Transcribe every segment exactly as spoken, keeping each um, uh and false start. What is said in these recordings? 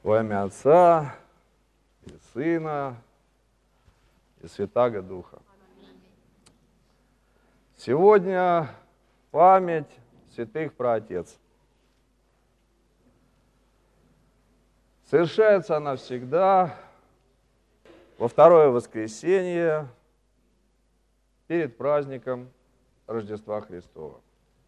Во имя Отца и Сына и Святаго Духа. Сегодня память святых праотец. Совершается она всегда во второе воскресенье перед праздником Рождества Христова.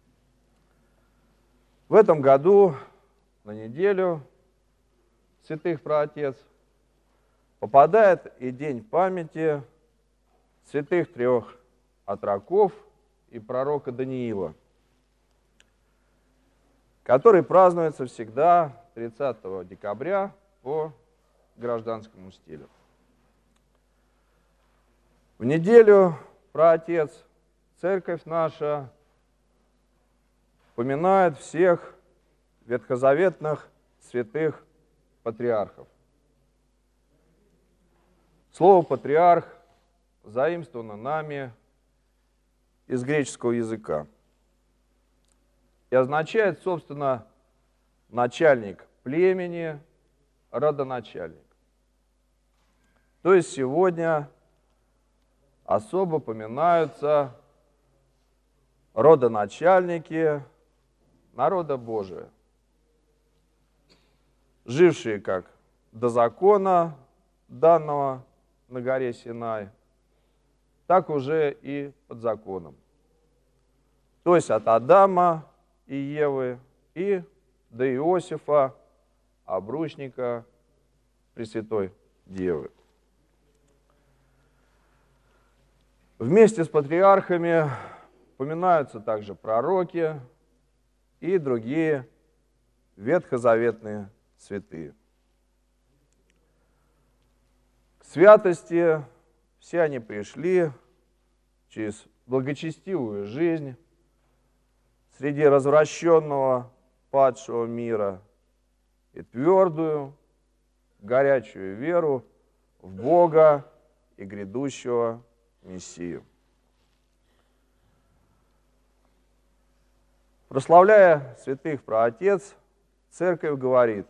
В этом году на неделю святых праотец попадает и день памяти святых трех отроков и пророка Даниила, который празднуется всегда тридцатого декабря по гражданскому стилю. В неделю праотец церковь наша поминает всех ветхозаветных святых патриархов. Слово «патриарх» заимствовано нами из греческого языка и означает, собственно, начальник племени, родоначальник. То есть сегодня особо поминаются родоначальники народа Божия, жившие как до закона, данного на горе Синай, так уже и под законом. То есть от Адама и Евы и до Иосифа, обручника Пресвятой Девы. Вместе с патриархами упоминаются также пророки и другие ветхозаветные святые. К святости все они пришли через благочестивую жизнь среди развращенного падшего мира и твердую, горячую веру в Бога и грядущего Мессию. Прославляя святых праотец, церковь говорит: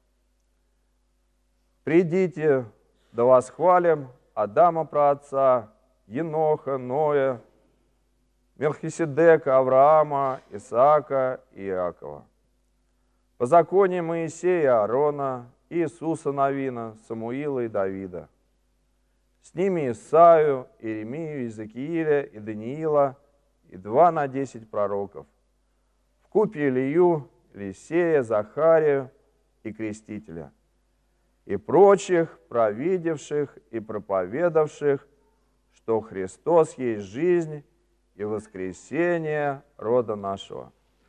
«Придите, да восхвалим Адама праотца, Еноха, Ноя, Мелхиседека, Авраама, Исаака и Иакова. По законе Моисея, Аарона, Иисуса Навина, Самуила и Давида. С ними Исаию, Иеремию, Иезекииля и Даниила, и два на десять пророков. Вкупе Илью, Елисея, Захарию и Крестителя, и прочих, провидевших и проповедавших, что Христос есть жизнь и воскресение рода нашего».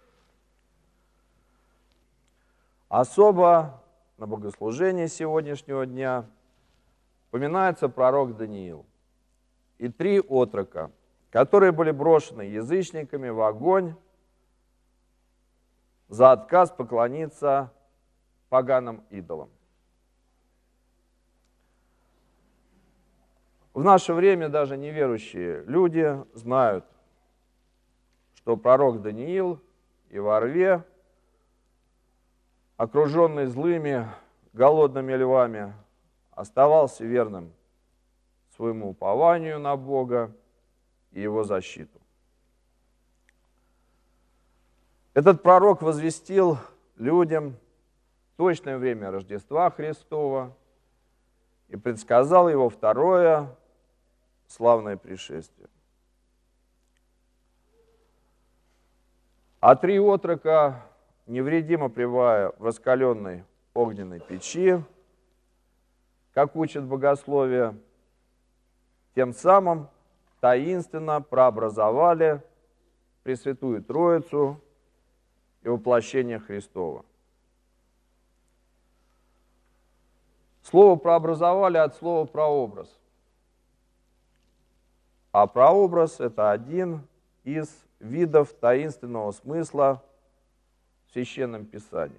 Особо на богослужении сегодняшнего дня упоминается пророк Даниил и три отрока, которые были брошены язычниками в огонь за отказ поклониться поганым идолам. В наше время даже неверующие люди знают, что пророк Даниил и во рве, окруженный злыми голодными львами, оставался верным своему упованию на Бога и его защиту. Этот пророк возвестил людям точное время Рождества Христова и предсказал его второе славное пришествие. А три отрока, невредимо пребывая в раскаленной огненной печи, как учит богословие, тем самым таинственно прообразовали Пресвятую Троицу и воплощение Христова. Слово «прообразовали» от слова «прообраз». А прообраз – это один из видов таинственного смысла в Священном Писании.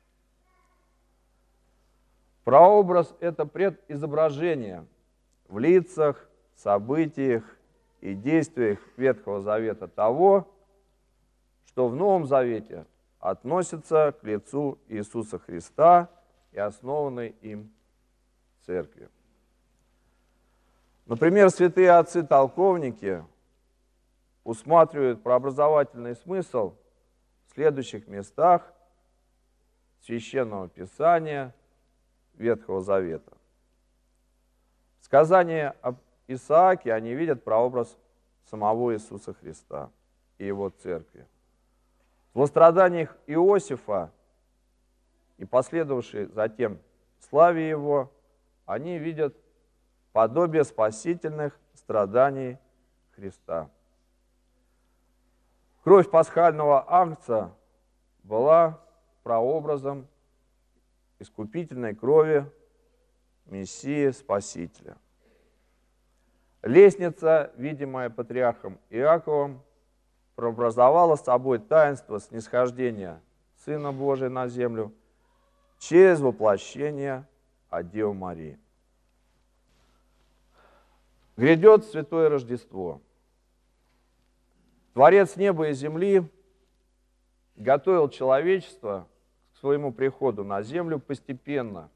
Прообраз – это предизображение в лицах, событиях и действиях Ветхого Завета того, что в Новом Завете относится к лицу Иисуса Христа и основанной им церкви. Например, святые отцы-толковники усматривают прообразовательный смысл в следующих местах Священного Писания Ветхого Завета. В сказании об Исааке они видят прообраз самого Иисуса Христа и Его Церкви. В злостраданиях Иосифа и последовавшей затем славе Его они видят подобие спасительных страданий Христа. Кровь пасхального агнца была прообразом искупительной крови Мессии Спасителя. Лестница, видимая патриархом Иаковом, прообразовала собой таинство снисхождения Сына Божия на землю через воплощение от Девы Марии. Грядет Святое Рождество. Творец неба и земли готовил человечество к своему приходу на землю постепенно,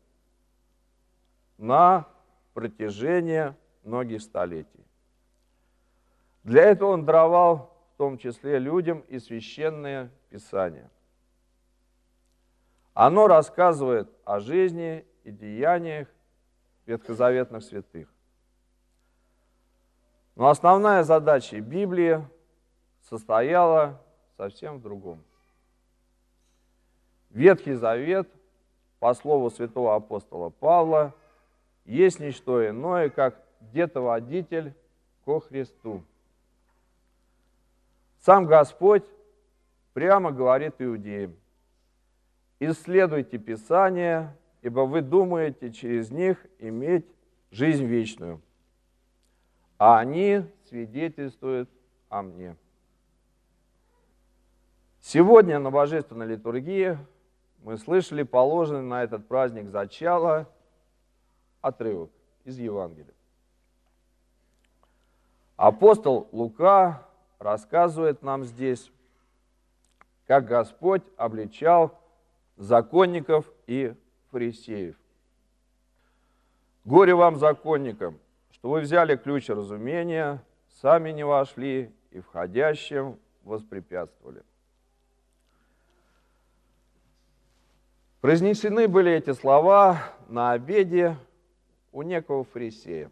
на протяжении многих столетий. Для этого он даровал в том числе людям и священное Писание. Оно рассказывает о жизни и деяниях ветхозаветных святых. Но основная задача Библии состояла совсем в другом. Ветхий Завет, по слову святого апостола Павла, есть не что иное, как детоводитель ко Христу. Сам Господь прямо говорит иудеям: «Исследуйте Писания, ибо вы думаете через них иметь жизнь вечную, а они свидетельствуют о мне». Сегодня на Божественной литургии мы слышали положенный на этот праздник зачала отрывок из Евангелия. Апостол Лука рассказывает нам здесь, как Господь обличал законников и фарисеев. «Горе вам, законникам, что вы взяли ключ разумения, сами не вошли и входящим воспрепятствовали». Произнесены были эти слова на обеде у некого фарисея.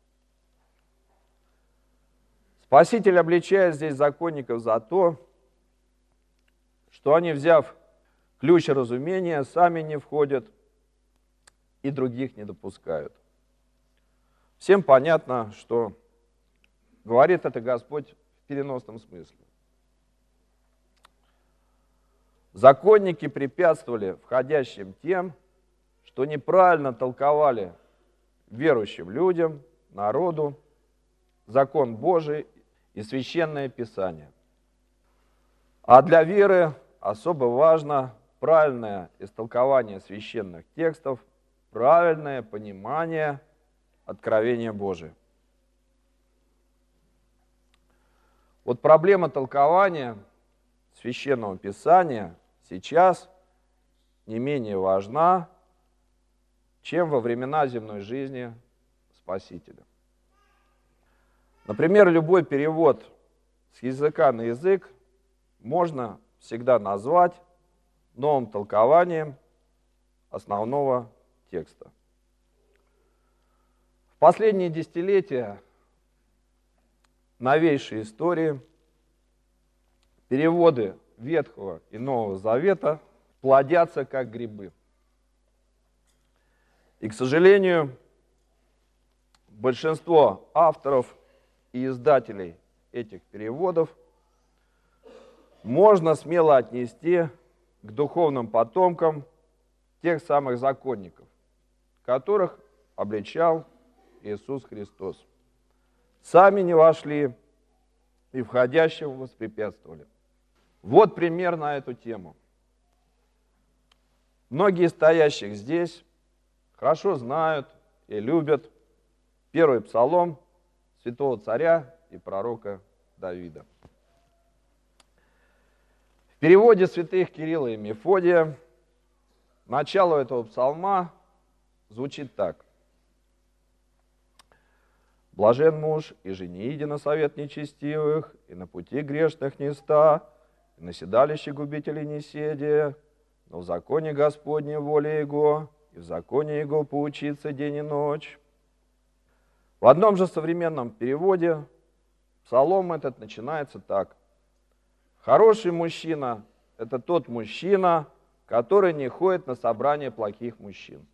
Спаситель обличает здесь законников за то, что они, взяв ключ разумения, сами не входят и других не допускают. Всем понятно, что говорит это Господь в переносном смысле. Законники препятствовали входящим тем, что неправильно толковали верующим людям, народу, закон Божий и Священное Писание. А для веры особо важно правильное истолкование священных текстов, правильное понимание откровения Божия. Вот проблема толкования Священного Писания сейчас не менее важна, чем во времена земной жизни Спасителя. Например, любой перевод с языка на язык можно всегда назвать новым толкованием основного текста. В последние десятилетия новейшей истории переводы Ветхого и Нового Завета плодятся как грибы. И, к сожалению, большинство авторов и издателей этих переводов можно смело отнести к духовным потомкам тех самых законников, которых обличал Иисус Христос. Сами не вошли и входящим воспрепятствовали. Вот пример на эту тему. Многие стоящих здесь хорошо знают и любят первый псалом святого царя и пророка Давида. В переводе святых Кирилла и Мефодия начало этого псалма звучит так. «Блажен муж, и же не иди на совет нечестивых, и на пути грешных не ста, и на седалище губителей не седи, но в законе Господне воля Его, и в законе Его поучиться день и ночь». В одном же современном переводе псалом этот начинается так. «Хороший мужчина – это тот мужчина, который не ходит на собрания плохих мужчин».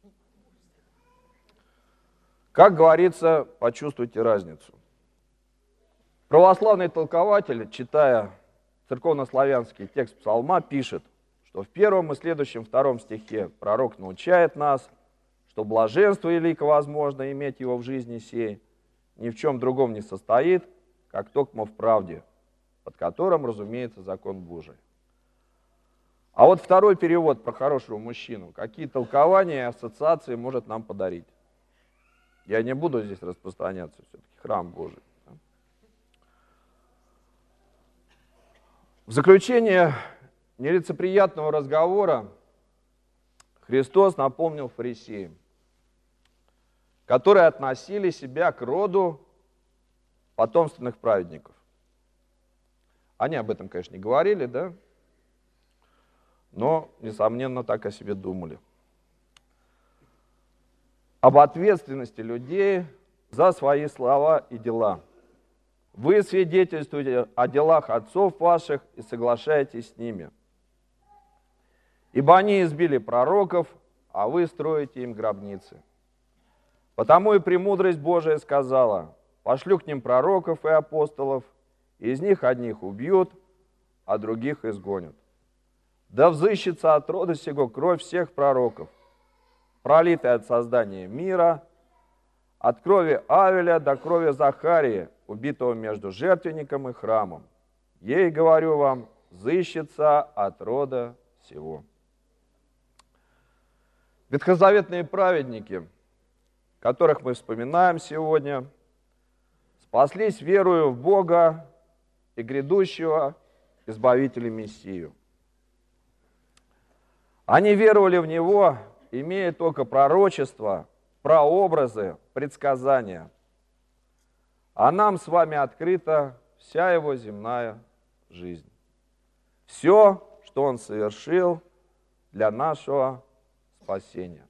Как говорится, почувствуйте разницу. Православный толкователь, читая церковнославянский текст псалма, пишет, что в первом и следующем втором стихе пророк научает нас, что блаженство велико возможно иметь его в жизни сей, ни в чем другом не состоит, как токмо в правде, под которым, разумеется, закон Божий. А вот второй перевод про хорошего мужчину, какие толкования и ассоциации может нам подарить? Я не буду здесь распространяться, все-таки храм Божий. В заключение нелицеприятного разговора Христос напомнил фарисеям, которые относили себя к роду потомственных праведников. Они об этом, конечно, не говорили, да? Но, несомненно, так о себе думали. Об ответственности людей за свои слова и дела. Вы свидетельствуете о делах отцов ваших и соглашаетесь с ними. Ибо они избили пророков, а вы строите им гробницы. Потому и премудрость Божия сказала: пошлю к ним пророков и апостолов, и из них одних убьют, а других изгонят. Да взыщется от рода сего кровь всех пророков, пролитая от создания мира, от крови Авеля до крови Захарии, убитого между жертвенником и храмом. Ей, говорю вам, взыщется от рода сего». Ветхозаветные праведники, которых мы вспоминаем сегодня, спаслись верою в Бога и грядущего Избавителя Мессию. Они веровали в Него, имея только пророчества, прообразы, предсказания. А нам с вами открыта вся Его земная жизнь. Все, что Он совершил для нашего спасения.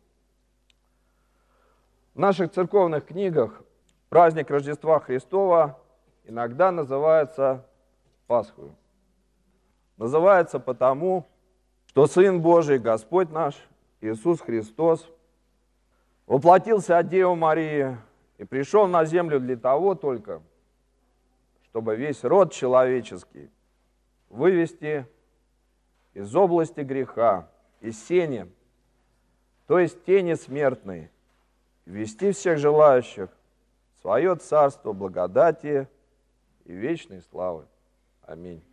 В наших церковных книгах праздник Рождества Христова иногда называется Пасхою. Называется потому, что Сын Божий, Господь наш, Иисус Христос, воплотился от Девы Марии и пришел на землю для того только, чтобы весь род человеческий вывести из области греха, из сени, то есть тени смертной, ввести всех желающих в свое царство благодати и вечной славы. Аминь.